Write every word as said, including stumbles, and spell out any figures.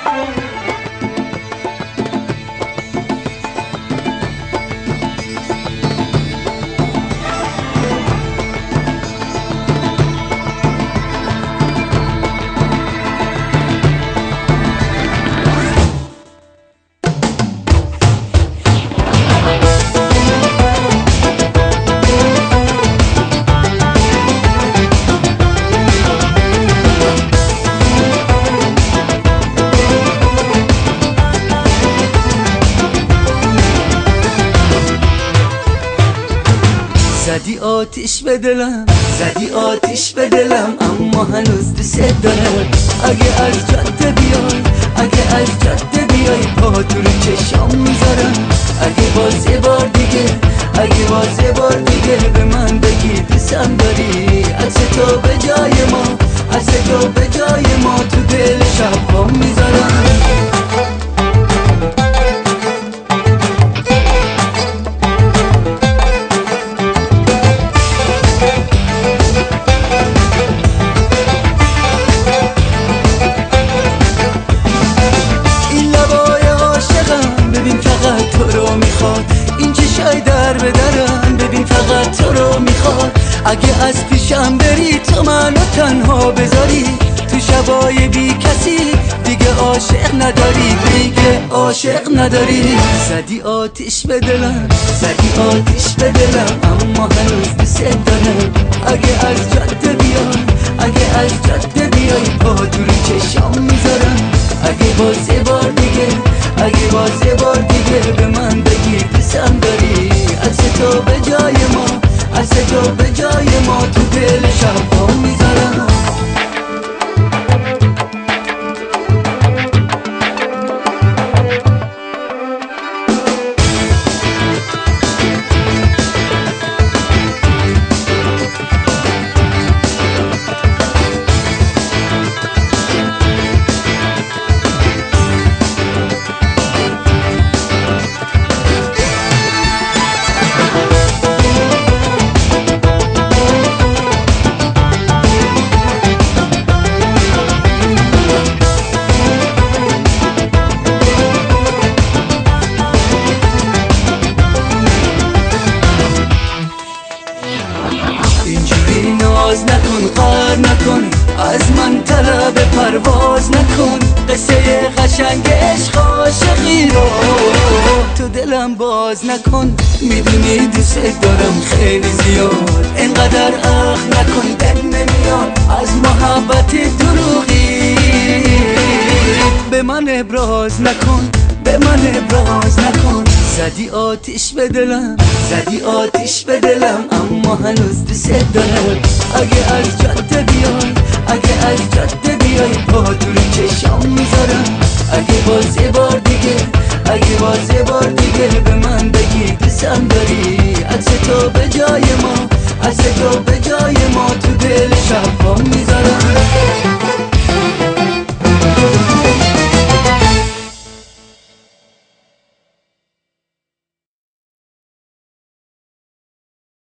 زدی آتیش به دلم، زدی آتیش به دلم، اما هنوز دوست دارم. اگه از جاده بیای، اگه از جاده بیای، پا تو رو چشام میذارم. اگه باز یه بار دیگه، اگه باز یه بار دیگه به من بگی دوستم داری، از تو به جای ما، از تو به جای ما تو دل شب پا میذارم. این چشای در به درم، ببین فقط تو رو میخواد. اگه از پیشم بری تو منو تنها بذاری، تو شبای بی کسی دیگه عاشق نداری، دیگه عاشق نداری. زدی آتیش به دلم، زدی آتیش به دلم، اما هنوز دوست دارم. اگه از جاده بیای، اگه از جاده بیای، پا تو رو چشام میذارم. اگه باز یه بار دیگه، اگه باز یه بار دیگه به من بگی دوستم داری، از تو به جای ما، از تو به جای ما تو دل شب پا میذارم. اینجوری ناز نکن، قهر نکن، از من طلب پرواز نکن. قصه قشنگ عشق عاشقی رو تو دلم باز نکن. میدونی دوست دارم خیلی زیاد، اینقدر اخ نکن، دل نمیاد از محبت دروغی. به من ابراز نکن، به من ابراز نکن. زدی آتیش به دلم، زدی آتیش به دلم، اما هنوز دوست دارم. اگه از جاده بیای، اگه از جاده بیای، پا تو رو چشام میذارم. اگه باز یه بار دیگه، اگه باز یه بار دیگه به من بگی دوستم داری، از تو به جای ما، از تو به جای ما تو دل شب پا میذارم.